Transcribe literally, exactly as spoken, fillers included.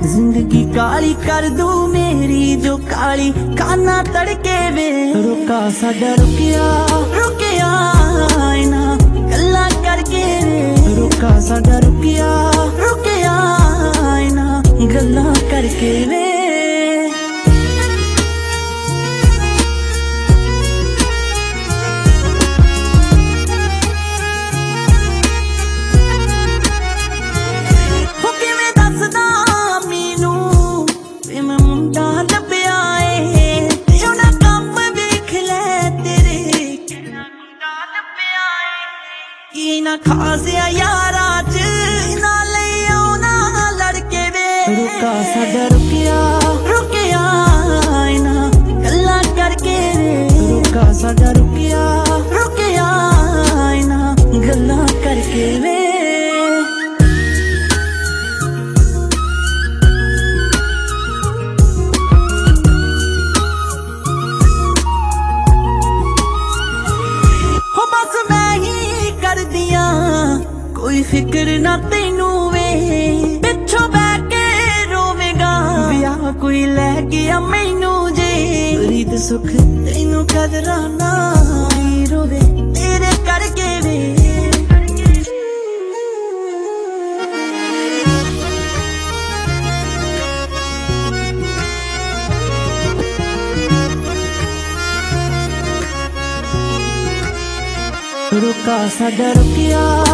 जिंदगी काली कर दू मेरी जो काली काना तड़के वे। रुका साडा रुकिया रुकिया ना गल्ला करके वे। रुका साडा रुकिया रुकिया ना गल्ला करके वे। ना खास यारा च ना ले आओ ना लड़के वे। रुका साडा रुकिया रुकिया ना गल्ला करके वे। रुका साडा रुकिया रुकिया ना गल्ला करके वे। कोई फिक्र ना तेनू वे पिछों बह के रोवेगा। ब्याह कोई लै गया मैनू जे रीत सुख तेनू कदरा ना रोवे तेरे करके वे। रुका साडा रुकिया